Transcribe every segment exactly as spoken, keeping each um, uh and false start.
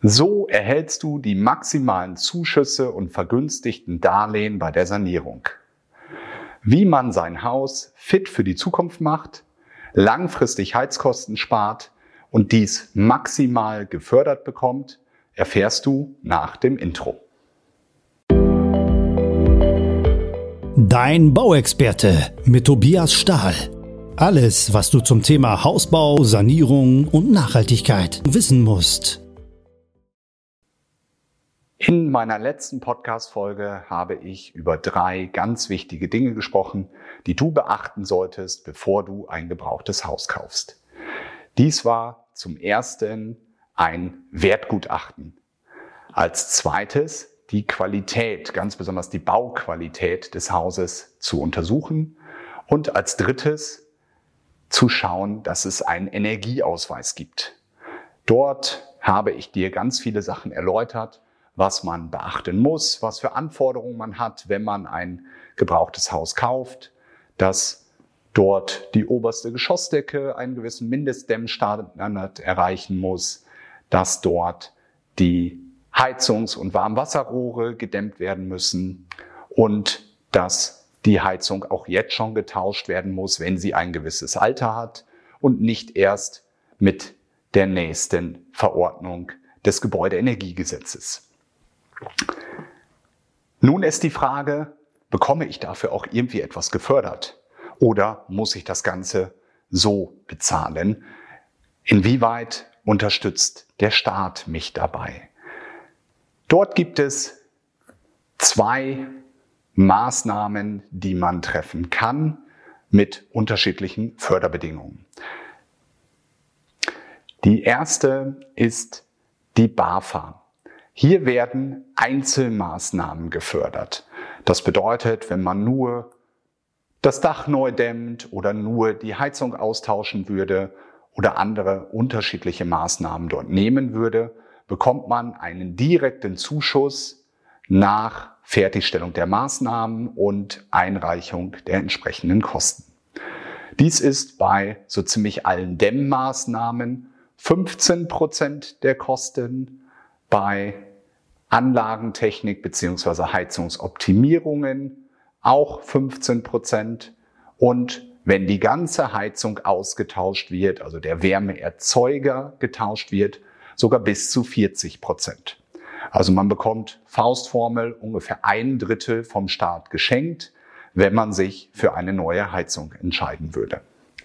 So erhältst du die maximalen Zuschüsse und vergünstigten Darlehen bei der Sanierung. Wie man sein Haus fit für die Zukunft macht, langfristig Heizkosten spart und dies maximal gefördert bekommt, erfährst du nach dem Intro. Dein Bauexperte mit Tobias Stahl. Alles, was du zum Thema Hausbau, Sanierung und Nachhaltigkeit wissen musst. In meiner letzten Podcast-Folge habe ich über drei ganz wichtige Dinge gesprochen, die du beachten solltest, bevor du ein gebrauchtes Haus kaufst. Dies war zum ersten ein Wertgutachten. Als zweites die Qualität, ganz besonders die Bauqualität des Hauses zu untersuchen. Und als drittes zu schauen, dass es einen Energieausweis gibt. Dort habe ich dir ganz viele Sachen erläutert, was man beachten muss, was für Anforderungen man hat, wenn man ein gebrauchtes Haus kauft, dass dort die oberste Geschossdecke einen gewissen Mindestdämmstandard erreichen muss, dass dort die Heizungs- und Warmwasserrohre gedämmt werden müssen und dass die Heizung auch jetzt schon getauscht werden muss, wenn sie ein gewisses Alter hat und nicht erst mit der nächsten Verordnung des Gebäudeenergiegesetzes. Nun ist die Frage, bekomme ich dafür auch irgendwie etwas gefördert oder muss ich das Ganze so bezahlen? Inwieweit unterstützt der Staat mich dabei? Dort gibt es zwei Maßnahmen, die man treffen kann mit unterschiedlichen Förderbedingungen. Die erste ist die BAFA. Hier werden Einzelmaßnahmen gefördert. Das bedeutet, wenn man nur das Dach neu dämmt oder nur die Heizung austauschen würde oder andere unterschiedliche Maßnahmen dort nehmen würde, bekommt man einen direkten Zuschuss nach Fertigstellung der Maßnahmen und Einreichung der entsprechenden Kosten. Dies ist bei so ziemlich allen Dämmmaßnahmen fünfzehn Prozent der Kosten, bei Anlagentechnik bzw. Heizungsoptimierungen auch fünfzehn Prozent und wenn die ganze Heizung ausgetauscht wird, also der Wärmeerzeuger getauscht wird, sogar bis zu vierzig Prozent. Also man bekommt Faustformel ungefähr ein Drittel vom Staat geschenkt, wenn man sich für eine neue Heizung entscheiden würde.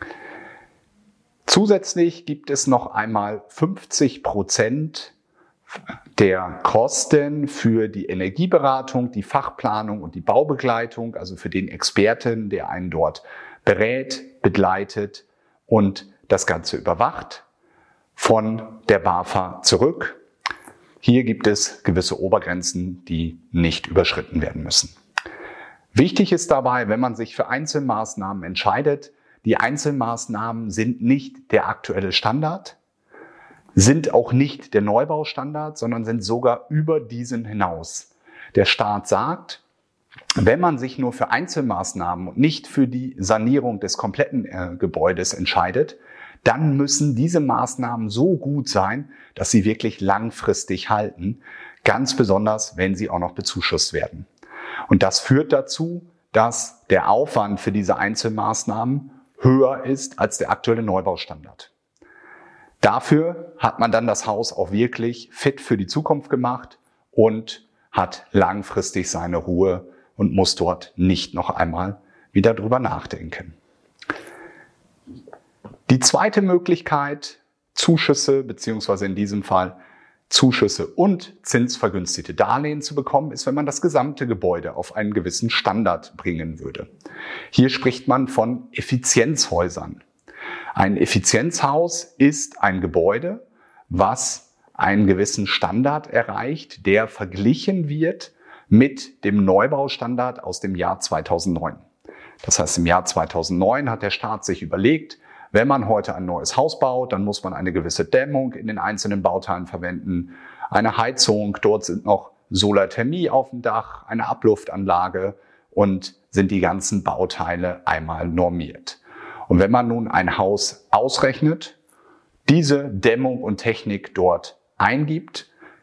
Zusätzlich gibt es noch einmal fünfzig Prozent der Kosten für die Energieberatung, die Fachplanung und die Baubegleitung, also für den Experten, der einen dort berät, begleitet und das Ganze überwacht, von der BAFA zurück. Hier gibt es gewisse Obergrenzen, die nicht überschritten werden müssen. Wichtig ist dabei, wenn man sich für Einzelmaßnahmen entscheidet, die Einzelmaßnahmen sind nicht der aktuelle Standard, sind auch nicht der Neubaustandard, sondern sind sogar über diesen hinaus. Der Staat sagt, wenn man sich nur für Einzelmaßnahmen und nicht für die Sanierung des kompletten äh, Gebäudes entscheidet, dann müssen diese Maßnahmen so gut sein, dass sie wirklich langfristig halten, ganz besonders, wenn sie auch noch bezuschusst werden. Und das führt dazu, dass der Aufwand für diese Einzelmaßnahmen höher ist als der aktuelle Neubaustandard. Dafür hat man dann das Haus auch wirklich fit für die Zukunft gemacht und hat langfristig seine Ruhe und muss dort nicht noch einmal wieder drüber nachdenken. Die zweite Möglichkeit, Zuschüsse beziehungsweise in diesem Fall Zuschüsse und zinsvergünstigte Darlehen zu bekommen, ist, wenn man das gesamte Gebäude auf einen gewissen Standard bringen würde. Hier spricht man von Effizienzhäusern. Ein Effizienzhaus ist ein Gebäude, was einen gewissen Standard erreicht, der verglichen wird mit dem Neubaustandard aus dem Jahr zweitausendneun. Das heißt, im Jahr zweitausendneun hat der Staat sich überlegt, wenn man heute ein neues Haus baut, dann muss man eine gewisse Dämmung in den einzelnen Bauteilen verwenden, eine Heizung, dort sind noch Solarthermie auf dem Dach, eine Abluftanlage und sind die ganzen Bauteile einmal normiert. Und wenn man nun ein Haus ausrechnet, diese Dämmung und Technik dort eingibt,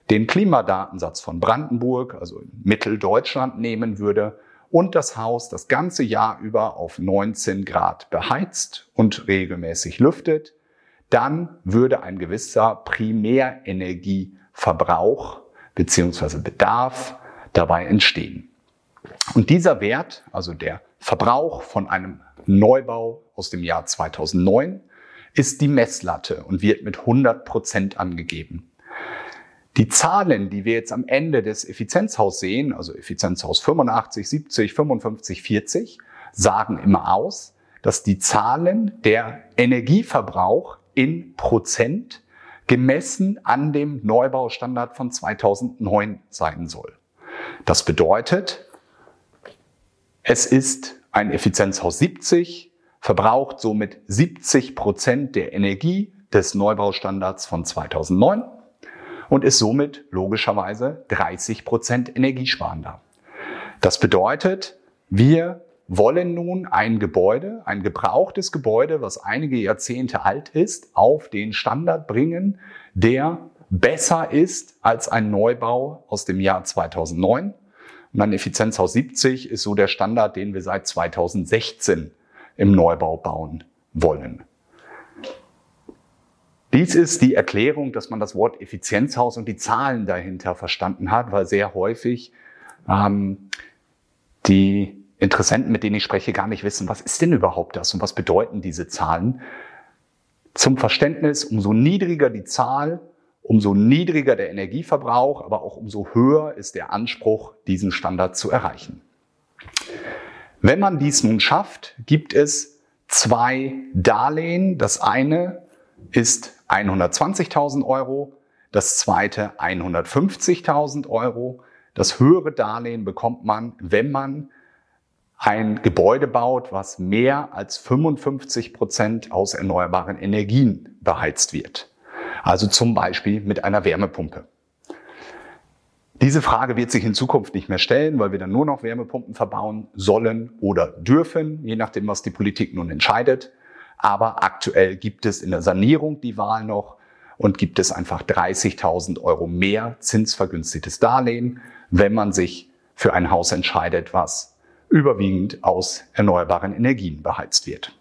den Klimadatensatz von Brandenburg, also in Mitteldeutschland, nehmen würde und das Haus das ganze Jahr über auf neunzehn Grad beheizt und regelmäßig lüftet, dann würde ein gewisser Primärenergieverbrauch bzw. Bedarf dabei entstehen. Und dieser Wert, also der Verbrauch von einem Neubau aus dem Jahr zweitausendneun, ist die Messlatte und wird mit hundert Prozent angegeben. Die Zahlen, die wir jetzt am Ende des Effizienzhaus sehen, also Effizienzhaus fünfundachtzig, siebzig, fünfundfünfzig, vierzig, sagen immer aus, dass die Zahlen der Energieverbrauch in Prozent gemessen an dem Neubaustandard von zweitausendneun sein soll. Das bedeutet, es ist ein Effizienzhaus siebzig, verbraucht somit siebzig Prozent der Energie des Neubaustandards von zweitausendneun und ist somit logischerweise dreißig Prozent energiesparender. Das bedeutet, wir wollen nun ein Gebäude, ein gebrauchtes Gebäude, was einige Jahrzehnte alt ist, auf den Standard bringen, der besser ist als ein Neubau aus dem Jahr zweitausendneun. Und ein Effizienzhaus siebzig ist so der Standard, den wir seit zweitausendsechzehn im Neubau bauen wollen. Dies ist die Erklärung, dass man das Wort Effizienzhaus und die Zahlen dahinter verstanden hat, weil sehr häufig ähm, die Interessenten, mit denen ich spreche, gar nicht wissen, was ist denn überhaupt das und was bedeuten diese Zahlen. Zum Verständnis, umso niedriger die Zahl, umso niedriger der Energieverbrauch, aber auch umso höher ist der Anspruch, diesen Standard zu erreichen. Wenn man dies nun schafft, gibt es zwei Darlehen. Das eine ist hundertzwanzigtausend Euro, das zweite hundertfünfzigtausend Euro. Das höhere Darlehen bekommt man, wenn man ein Gebäude baut, was mehr als fünfundfünfzig Prozent aus erneuerbaren Energien beheizt wird. Also zum Beispiel mit einer Wärmepumpe. Diese Frage wird sich in Zukunft nicht mehr stellen, weil wir dann nur noch Wärmepumpen verbauen sollen oder dürfen, je nachdem, was die Politik nun entscheidet. Aber aktuell gibt es in der Sanierung die Wahl noch und gibt es einfach dreißigtausend Euro mehr zinsvergünstigtes Darlehen, wenn man sich für ein Haus entscheidet, was überwiegend aus erneuerbaren Energien beheizt wird.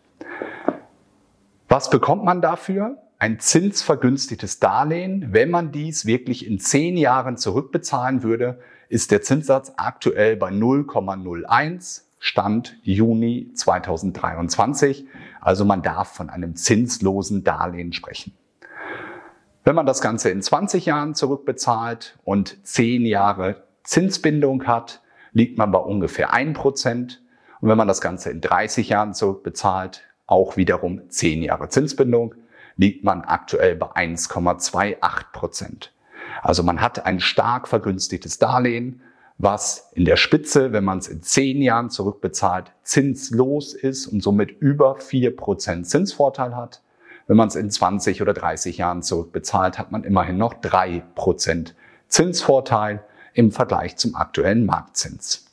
Was bekommt man dafür? Ein zinsvergünstigtes Darlehen. Wenn man dies wirklich in zehn Jahren zurückbezahlen würde, ist der Zinssatz aktuell bei null Komma null eins, Stand Juni zweitausenddreiundzwanzig. Also man darf von einem zinslosen Darlehen sprechen. Wenn man das Ganze in zwanzig Jahren zurückbezahlt und zehn Jahre Zinsbindung hat, liegt man bei ungefähr ein Prozent. Und wenn man das Ganze in dreißig Jahren zurückbezahlt, auch wiederum zehn Jahre Zinsbindung, liegt man aktuell bei eins Komma achtundzwanzig Prozent. Also man hat ein stark vergünstigtes Darlehen, was in der Spitze, wenn man es in zehn Jahren zurückbezahlt, zinslos ist und somit über vier Prozent Zinsvorteil hat. Wenn man es in zwanzig oder dreißig Jahren zurückbezahlt, hat man immerhin noch drei Prozent Zinsvorteil im Vergleich zum aktuellen Marktzins.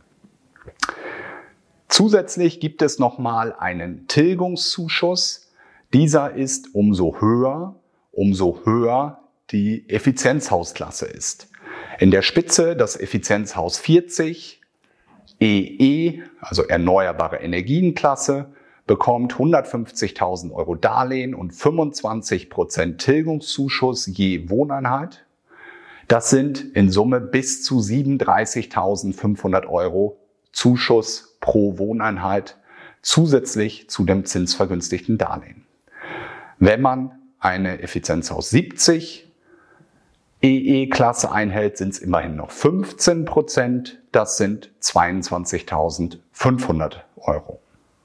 Zusätzlich gibt es nochmal einen Tilgungszuschuss. Dieser ist umso höher, umso höher die Effizienzhausklasse ist. In der Spitze das Effizienzhaus vierzig E E, also erneuerbare Energienklasse, bekommt hundertfünfzigtausend Euro Darlehen und fünfundzwanzig Prozent Tilgungszuschuss je Wohneinheit. Das sind in Summe bis zu siebenunddreißigtausendfünfhundert Euro Zuschuss pro Wohneinheit zusätzlich zu dem zinsvergünstigten Darlehen. Wenn man eine Effizienzhaus siebzig E E-Klasse einhält, sind es immerhin noch fünfzehn Prozent. Das sind zweiundzwanzigtausendfünfhundert Euro.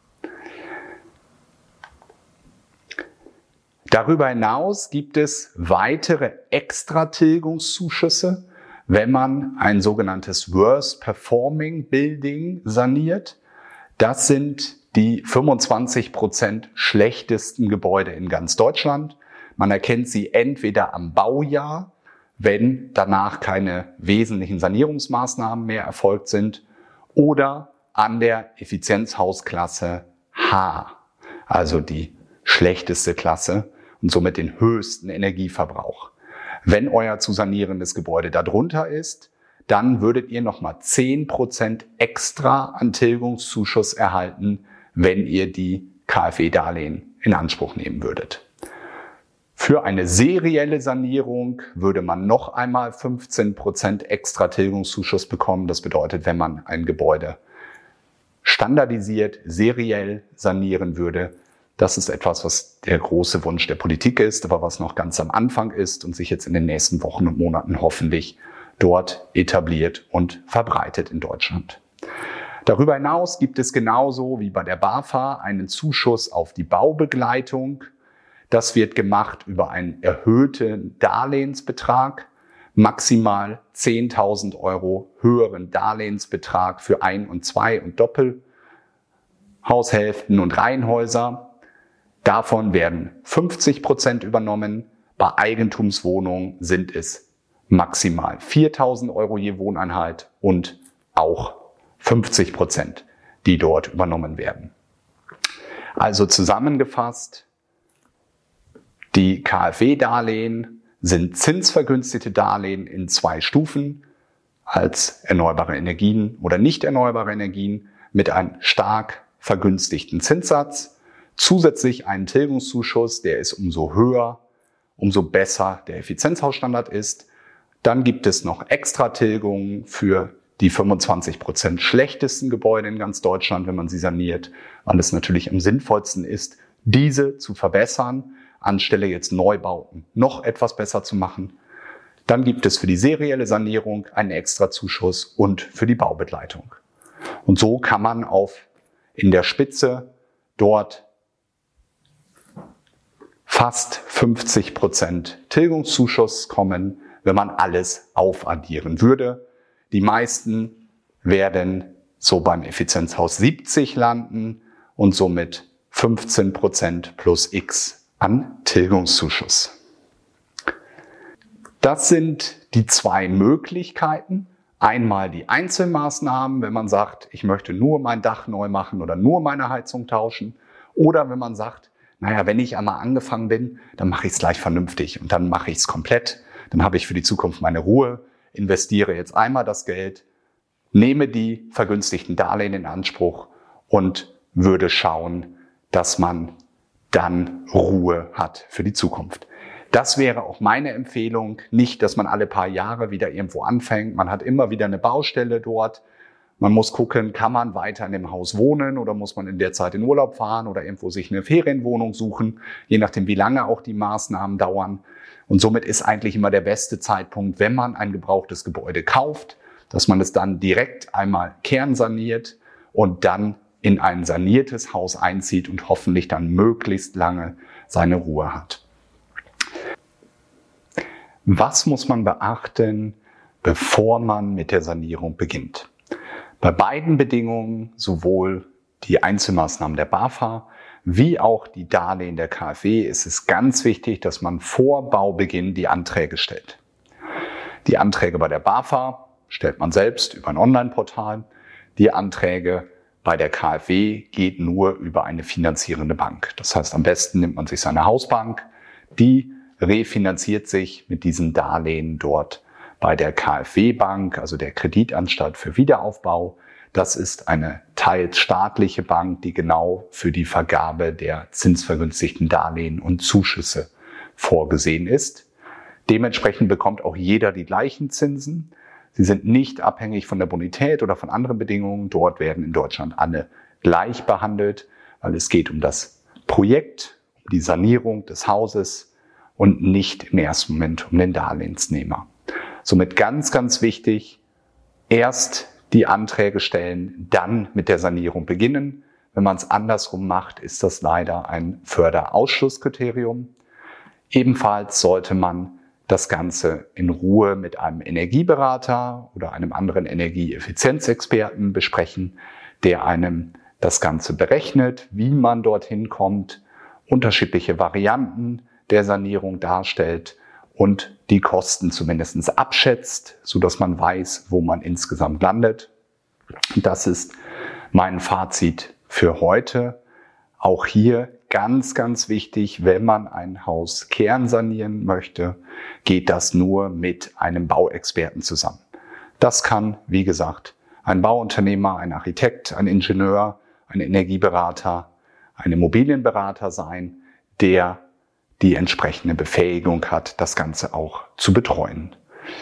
Darüber hinaus gibt es weitere Extra-Tilgungszuschüsse, wenn man ein sogenanntes Worst Performing Building saniert. Das sind die fünfundzwanzig Prozent schlechtesten Gebäude in ganz Deutschland. Man erkennt sie entweder am Baujahr, wenn danach keine wesentlichen Sanierungsmaßnahmen mehr erfolgt sind, oder an der Effizienzhausklasse H, also die schlechteste Klasse und somit den höchsten Energieverbrauch. Wenn euer zu sanierendes Gebäude darunter ist, dann würdet ihr nochmal zehn Prozent extra an Tilgungszuschuss erhalten, wenn ihr die KfW-Darlehen in Anspruch nehmen würdet. Für eine serielle Sanierung würde man noch einmal fünfzehn Prozent extra Tilgungszuschuss bekommen. Das bedeutet, wenn man ein Gebäude standardisiert, seriell sanieren würde, das ist etwas, was der große Wunsch der Politik ist, aber was noch ganz am Anfang ist und sich jetzt in den nächsten Wochen und Monaten hoffentlich dort etabliert und verbreitet in Deutschland. Darüber hinaus gibt es genauso wie bei der BAFA einen Zuschuss auf die Baubegleitung. Das wird gemacht über einen erhöhten Darlehensbetrag, maximal zehntausend Euro höheren Darlehensbetrag für Ein- und Zwei- und Doppelhaushälften und Reihenhäuser. Davon werden fünfzig Prozent übernommen. Bei Eigentumswohnungen sind es maximal viertausend Euro je Wohneinheit und auch fünfzig Prozent, die dort übernommen werden. Also zusammengefasst, die KfW-Darlehen sind zinsvergünstigte Darlehen in zwei Stufen als erneuerbare Energien oder nicht erneuerbare Energien mit einem stark vergünstigten Zinssatz. Zusätzlich einen Tilgungszuschuss, der ist umso höher, umso besser der Effizienzhausstandard ist. Dann gibt es noch Extra-Tilgungen für die fünfundzwanzig Prozent schlechtesten Gebäude in ganz Deutschland, wenn man sie saniert, weil es natürlich am sinnvollsten ist, diese zu verbessern, anstelle jetzt Neubauten noch etwas besser zu machen. Dann gibt es für die serielle Sanierung einen Extrazuschuss und für die Baubegleitung. Und so kann man auf in der Spitze dort fast fünfzig Prozent Tilgungszuschuss kommen, wenn man alles aufaddieren würde. Die meisten werden so beim Effizienzhaus siebzig landen und somit fünfzehn Prozent plus X an Tilgungszuschuss. Das sind die zwei Möglichkeiten. Einmal die Einzelmaßnahmen, wenn man sagt, ich möchte nur mein Dach neu machen oder nur meine Heizung tauschen. Oder wenn man sagt, naja, wenn ich einmal angefangen bin, dann mache ich es gleich vernünftig und dann mache ich es komplett. Dann habe ich für die Zukunft meine Ruhe, investiere jetzt einmal das Geld, nehme die vergünstigten Darlehen in Anspruch und würde schauen, dass man dann Ruhe hat für die Zukunft. Das wäre auch meine Empfehlung. Nicht, dass man alle paar Jahre wieder irgendwo anfängt. Man hat immer wieder eine Baustelle dort. Man muss gucken, kann man weiter in dem Haus wohnen oder muss man in der Zeit in Urlaub fahren oder irgendwo sich eine Ferienwohnung suchen, je nachdem, wie lange auch die Maßnahmen dauern. Und somit ist eigentlich immer der beste Zeitpunkt, wenn man ein gebrauchtes Gebäude kauft, dass man es dann direkt einmal kernsaniert und dann in ein saniertes Haus einzieht und hoffentlich dann möglichst lange seine Ruhe hat. Was muss man beachten, bevor man mit der Sanierung beginnt? Bei beiden Bedingungen, sowohl die Einzelmaßnahmen der BAFA wie auch die Darlehen der KfW, ist es ganz wichtig, dass man vor Baubeginn die Anträge stellt. Die Anträge bei der BAFA stellt man selbst über ein Online-Portal. Die Anträge bei der KfW geht nur über eine finanzierende Bank. Das heißt, am besten nimmt man sich seine Hausbank, die refinanziert sich mit diesen Darlehen dort bei der KfW-Bank, also der Kreditanstalt für Wiederaufbau. Das ist eine teils staatliche Bank, die genau für die Vergabe der zinsvergünstigten Darlehen und Zuschüsse vorgesehen ist. Dementsprechend bekommt auch jeder die gleichen Zinsen. Sie sind nicht abhängig von der Bonität oder von anderen Bedingungen. Dort werden in Deutschland alle gleich behandelt, weil es geht um das Projekt, um die Sanierung des Hauses und nicht im ersten Moment um den Darlehensnehmer. Somit ganz, ganz wichtig, erst die Anträge stellen, dann mit der Sanierung beginnen. Wenn man es andersrum macht, ist das leider ein Förderausschlusskriterium. Ebenfalls sollte man das Ganze in Ruhe mit einem Energieberater oder einem anderen Energieeffizienzexperten besprechen, der einem das Ganze berechnet, wie man dorthin kommt, unterschiedliche Varianten der Sanierung darstellt und die Kosten zumindest abschätzt, sodass man weiß, wo man insgesamt landet. Das ist mein Fazit für heute. Auch hier ganz, ganz wichtig, wenn man ein Haus kernsanieren möchte, geht das nur mit einem Bauexperten zusammen. Das kann, wie gesagt, ein Bauunternehmer, ein Architekt, ein Ingenieur, ein Energieberater, ein Immobilienberater sein, der die entsprechende Befähigung hat, das Ganze auch zu betreuen.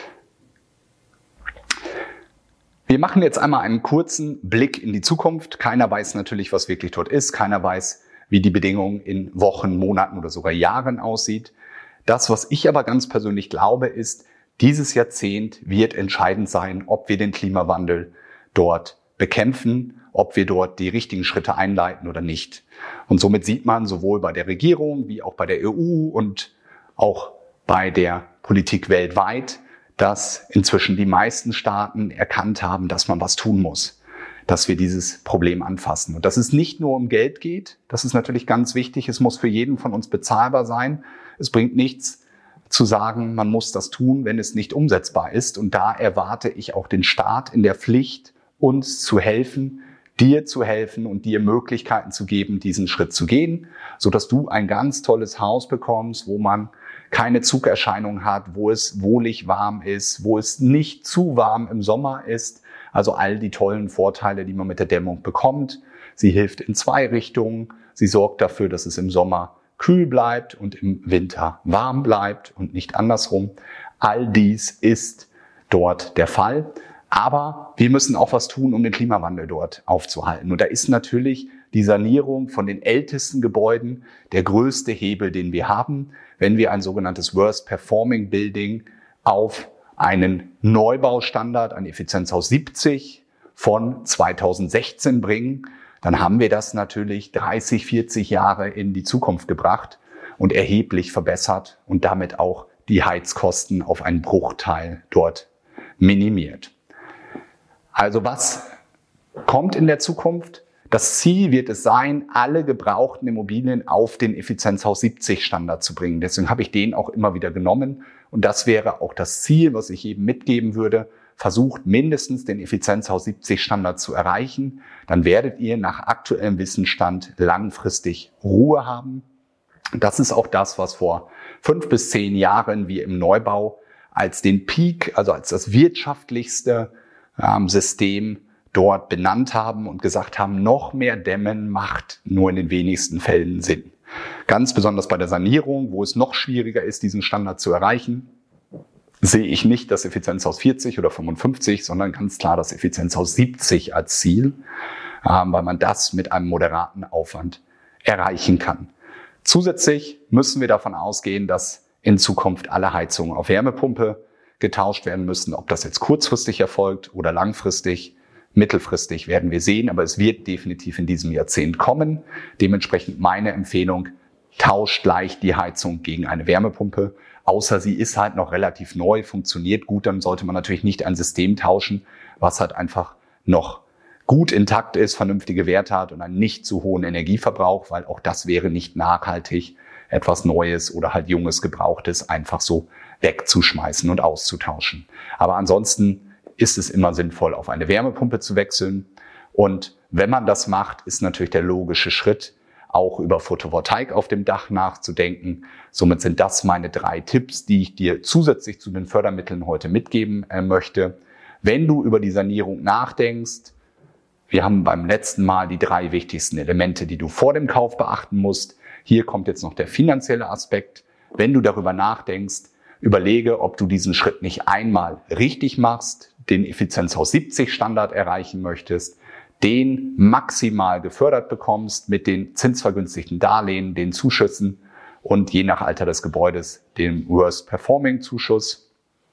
Wir machen jetzt einmal einen kurzen Blick in die Zukunft. Keiner weiß natürlich, was wirklich dort ist. Keiner weiß, wie die Bedingungen in Wochen, Monaten oder sogar Jahren aussieht. Das, was ich aber ganz persönlich glaube, ist, dieses Jahrzehnt wird entscheidend sein, ob wir den Klimawandel dort bekämpfen, ob wir dort die richtigen Schritte einleiten oder nicht. Und somit sieht man sowohl bei der Regierung wie auch bei der E U und auch bei der Politik weltweit, dass inzwischen die meisten Staaten erkannt haben, dass man was tun muss, dass wir dieses Problem anfassen. Und dass es nicht nur um Geld geht, das ist natürlich ganz wichtig, es muss für jeden von uns bezahlbar sein. Es bringt nichts zu sagen, man muss das tun, wenn es nicht umsetzbar ist. Und da erwarte ich auch den Staat in der Pflicht, uns zu helfen, dir zu helfen und dir Möglichkeiten zu geben, diesen Schritt zu gehen, sodass du ein ganz tolles Haus bekommst, wo man keine Zugerscheinung hat, wo es wohlig warm ist, wo es nicht zu warm im Sommer ist. Also all die tollen Vorteile, die man mit der Dämmung bekommt. Sie hilft in zwei Richtungen. Sie sorgt dafür, dass es im Sommer kühl bleibt und im Winter warm bleibt und nicht andersrum. All dies ist dort der Fall. Aber wir müssen auch was tun, um den Klimawandel dort aufzuhalten. Und da ist natürlich die Sanierung von den ältesten Gebäuden der größte Hebel, den wir haben, wenn wir ein sogenanntes Worst Performing Building auf einen Neubaustandard, ein Effizienzhaus siebzig von zweitausendsechzehn bringen, dann haben wir das natürlich dreißig, vierzig Jahre in die Zukunft gebracht und erheblich verbessert und damit auch die Heizkosten auf einen Bruchteil dort minimiert. Also was kommt in der Zukunft? Das Ziel wird es sein, alle gebrauchten Immobilien auf den Effizienzhaus siebzig Standard zu bringen. Deswegen habe ich den auch immer wieder genommen. Und das wäre auch das Ziel, was ich eben mitgeben würde. Versucht mindestens den Effizienzhaus siebzig Standard zu erreichen. Dann werdet ihr nach aktuellem Wissensstand langfristig Ruhe haben. Das ist auch das, was vor fünf bis zehn Jahren wir im Neubau als den Peak, also als das wirtschaftlichste ähm, System dort benannt haben und gesagt haben, noch mehr Dämmen macht nur in den wenigsten Fällen Sinn. Ganz besonders bei der Sanierung, wo es noch schwieriger ist, diesen Standard zu erreichen, sehe ich nicht das Effizienzhaus vierzig oder fünfundfünfzig, sondern ganz klar das Effizienzhaus siebzig als Ziel, weil man das mit einem moderaten Aufwand erreichen kann. Zusätzlich müssen wir davon ausgehen, dass in Zukunft alle Heizungen auf Wärmepumpe getauscht werden müssen. Ob das jetzt kurzfristig erfolgt oder langfristig, mittelfristig werden wir sehen, aber es wird definitiv in diesem Jahrzehnt kommen. Dementsprechend meine Empfehlung, tauscht leicht die Heizung gegen eine Wärmepumpe. Außer sie ist halt noch relativ neu, funktioniert gut, dann sollte man natürlich nicht ein System tauschen, was halt einfach noch gut intakt ist, vernünftige Werte hat und einen nicht zu hohen Energieverbrauch, weil auch das wäre nicht nachhaltig, etwas Neues oder halt Junges, Gebrauchtes einfach so wegzuschmeißen und auszutauschen. Aber ansonsten ist es immer sinnvoll, auf eine Wärmepumpe zu wechseln. Und wenn man das macht, ist natürlich der logische Schritt, auch über Photovoltaik auf dem Dach nachzudenken. Somit sind das meine drei Tipps, die ich dir zusätzlich zu den Fördermitteln heute mitgeben äh, möchte. Wenn du über die Sanierung nachdenkst, wir haben beim letzten Mal die drei wichtigsten Elemente, die du vor dem Kauf beachten musst. Hier kommt jetzt noch der finanzielle Aspekt. Wenn du darüber nachdenkst, überlege, ob du diesen Schritt nicht einmal richtig machst, den Effizienzhaus siebzig Standard erreichen möchtest, den maximal gefördert bekommst mit den zinsvergünstigten Darlehen, den Zuschüssen und je nach Alter des Gebäudes dem Worst Performing Zuschuss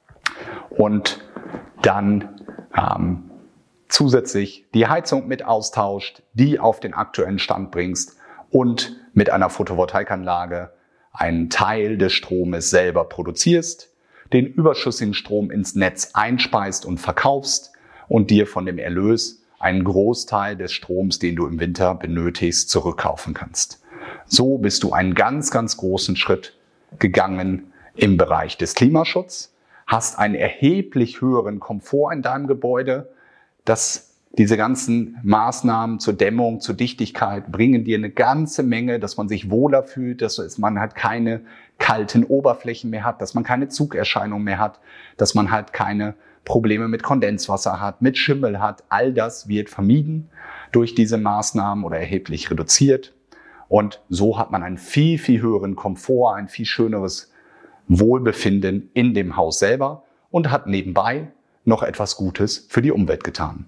und dann ähm, zusätzlich die Heizung mit austauscht, die auf den aktuellen Stand bringst und mit einer Photovoltaikanlage einen Teil des Stromes selber produzierst, den überschüssigen Strom ins Netz einspeist und verkaufst und dir von dem Erlös einen Großteil des Stroms, den du im Winter benötigst, zurückkaufen kannst. So bist du einen ganz, ganz großen Schritt gegangen im Bereich des Klimaschutzes, hast einen erheblich höheren Komfort in deinem Gebäude. Das Diese ganzen Maßnahmen zur Dämmung, zur Dichtigkeit bringen dir eine ganze Menge, dass man sich wohler fühlt, dass man halt keine kalten Oberflächen mehr hat, dass man keine Zugerscheinung mehr hat, dass man halt keine Probleme mit Kondenswasser hat, mit Schimmel hat. All das wird vermieden durch diese Maßnahmen oder erheblich reduziert. Und so hat man einen viel, viel höheren Komfort, ein viel schöneres Wohlbefinden in dem Haus selber und hat nebenbei noch etwas Gutes für die Umwelt getan.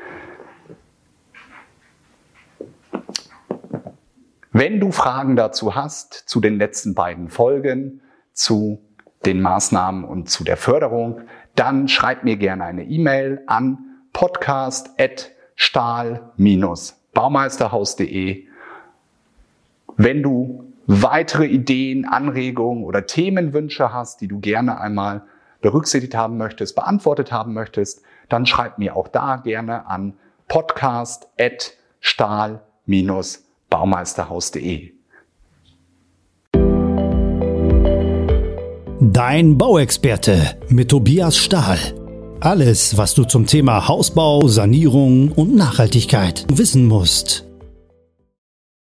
Wenn du Fragen dazu hast, zu den letzten beiden Folgen, zu den Maßnahmen und zu der Förderung, dann schreib mir gerne eine E-Mail an podcast at stahl Bindestrich baumeisterhaus punkt de. Wenn du weitere Ideen, Anregungen oder Themenwünsche hast, die du gerne einmal berücksichtigt haben möchtest, beantwortet haben möchtest, dann schreib mir auch da gerne an podcast at stahl Bindestrich baumeisterhaus punkt de. Dein Bauexperte mit Tobias Stahl. Alles, was du zum Thema Hausbau, Sanierung und Nachhaltigkeit wissen musst.